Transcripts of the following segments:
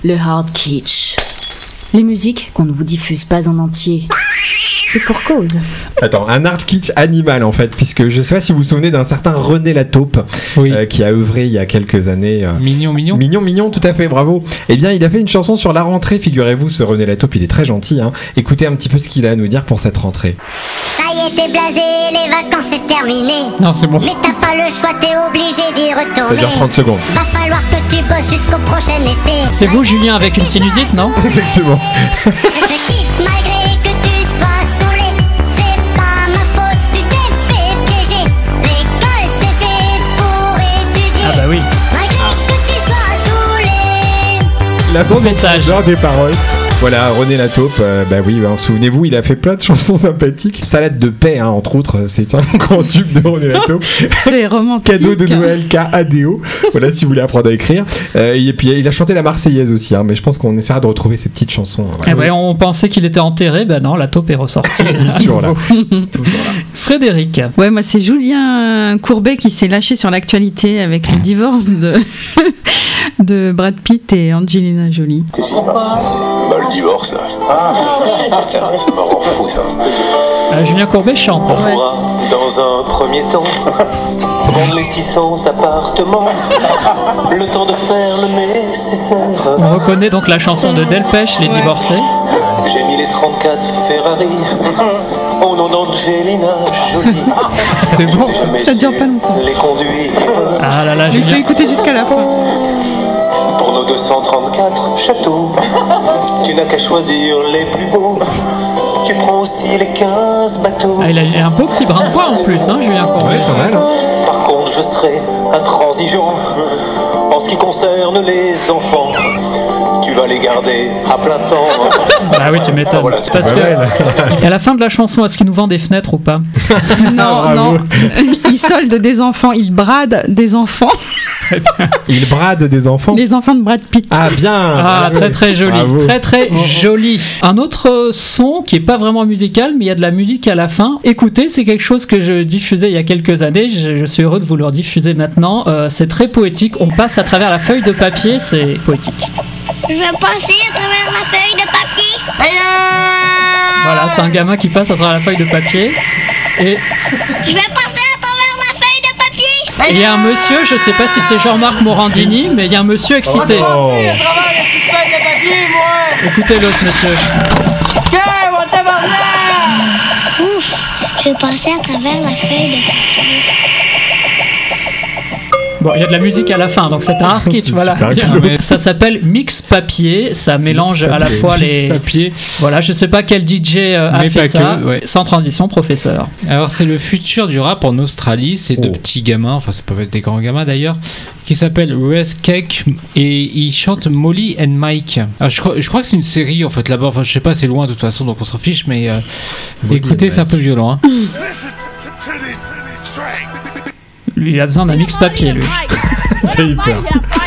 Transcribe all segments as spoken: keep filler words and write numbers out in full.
Le hard kitsch. Les musiques qu'on ne vous diffuse pas en entier. Et pour cause. Attends, un hard kitsch animal en fait, puisque je sais pas si vous vous souvenez d'un certain René Lataupe, oui. euh, qui a œuvré il y a quelques années. Euh, mignon, mignon. Mignon, mignon, tout à fait, bravo. Eh bien, il a fait une chanson sur la rentrée, figurez-vous, ce René Lataupe, il est très gentil. Hein. Écoutez un petit peu ce qu'il a à nous dire pour cette rentrée. Ça y est, t'es blasé, les vacances c'est terminé. Non, c'est bon. Mais t'as pas le choix, t'es obligé d'y retourner. Ça dure trente secondes. Va falloir que tu bosses jusqu'au prochain été. C'est vous, Julien, avec une sinusite, non? Exactement. Je te kiffe malgré que tu sois saoulé. C'est pas ma faute, tu t'es fait piéger. L'école c'est fait pour étudier. Ah bah oui. Malgré que tu sois saoulé. La Beau message. Genre des paroles. Voilà, René Lataupe, euh, bah oui, bah, souvenez-vous, il a fait plein de chansons sympathiques. Salade de paix, hein, entre autres, c'est un grand tube de René Lataupe. C'est romantique. Cadeau de Noël, K A D O. Voilà, si vous voulez apprendre à écrire. Euh, et puis, il a chanté la Marseillaise aussi, hein, mais je pense qu'on essaiera de retrouver ces petites chansons. Hein, voilà. Eh ben, on pensait qu'il était enterré, ben non, Lataupe est ressorti. Toujours là. Toujours là. Frédéric. Ouais, moi, c'est Julien Courbet qui s'est lâché sur l'actualité avec le divorce de, de Brad Pitt et Angelina Jolie. Qu'est-ce qui se passe? Bah, le divorce, là. Ah, putain, ça me rend fou, ça. Euh, Julien Courbet chante. On pourra, dans un premier temps, vendre les six cents appartements, le temps de faire le nécessaire. On reconnaît donc la chanson de Delpech, Les Divorcés. J'ai mis les trente-quatre Ferrari au nom d'Angelina Jolie. C'est bon, ça dure pas longtemps. Les conduire. Ah là là, je Julien. vais écouter jusqu'à la fin. Pour nos deux cent trente-quatre châteaux, tu n'as qu'à choisir les plus beaux. Tu prends aussi les quinze bateaux. Ah, il a un beau petit brin de voix en plus, hein, Julien Courbet. Ouais, pas mal. Hein. Par contre, je serai intransigeant en ce qui concerne les enfants. Tu vas les garder à plein temps. Ah oui, tu m'étonnes. Ah, voilà, c'est parce pas que mal. à la fin de la chanson, est-ce qu'il nous vend des fenêtres ou pas? Non, non. Il solde des enfants, il brade des enfants. Il brade des enfants. Les enfants de Brad Pitt. Ah bien. Ah, bravo. très très joli, Bravo. très très joli. Un autre son qui est pas vraiment musical, mais il y a de la musique à la fin. Écoutez, c'est quelque chose que je diffusais il y a quelques années. Je, je suis heureux de vous le rediffuser maintenant. Euh, c'est très poétique. On passe à travers la feuille de papier. C'est poétique. Je passer à travers la feuille de papier. Voilà, c'est un gamin qui passe à travers la feuille de papier. Et Je vais passer à travers la feuille de papier. il y a un monsieur, je sais pas si c'est Jean-Marc Morandini, mais il y a un monsieur excité. Oh. Écoutez-le, ce monsieur. Ouf, je vais passer à travers la feuille de papier. Bon, il y a de la musique à la fin, donc c'est un hard kitsch, C'est voilà. super Ça s'appelle Mix Papier, ça mélange Mix à la papier, fois mix les... papier. Voilà, je sais pas quel D J euh, a Mais fait pas ça, que, ouais. sans transition, professeur. Alors c'est le futur du rap en Australie, c'est Oh. de petits gamins, enfin ça peut être des grands gamins d'ailleurs, qui s'appellent Res Cake et ils chantent Molly and Mike. Alors je crois, je crois que c'est une série en fait là-bas, enfin je sais pas, c'est loin de toute façon donc on s'en fiche, mais euh, écoutez, c'est un peu violent. Hein. Lui, il a besoin d'un mix papier, lui. T'as eu peur.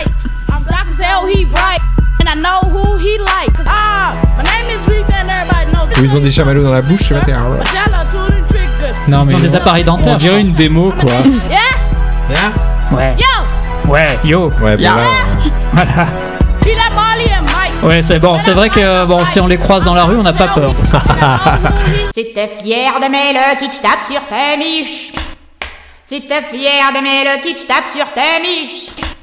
Ou ils ont des chamallows dans la bouche, tu vois. t'es- Non Ils mais ont des appareils dentaires. on dirait une démo quoi. Yeah. Ouais. Ouais, yo. Ouais, bon Yeah. là. euh, Voilà. Ouais, c'est bon, c'est vrai que bon, si on les croise dans la rue, on n'a pas peur. Si t'es fier d'aimer le kitsch, tape sur tes miches. Si t'es fier d'aimer le kitsch, tape sur tes miches.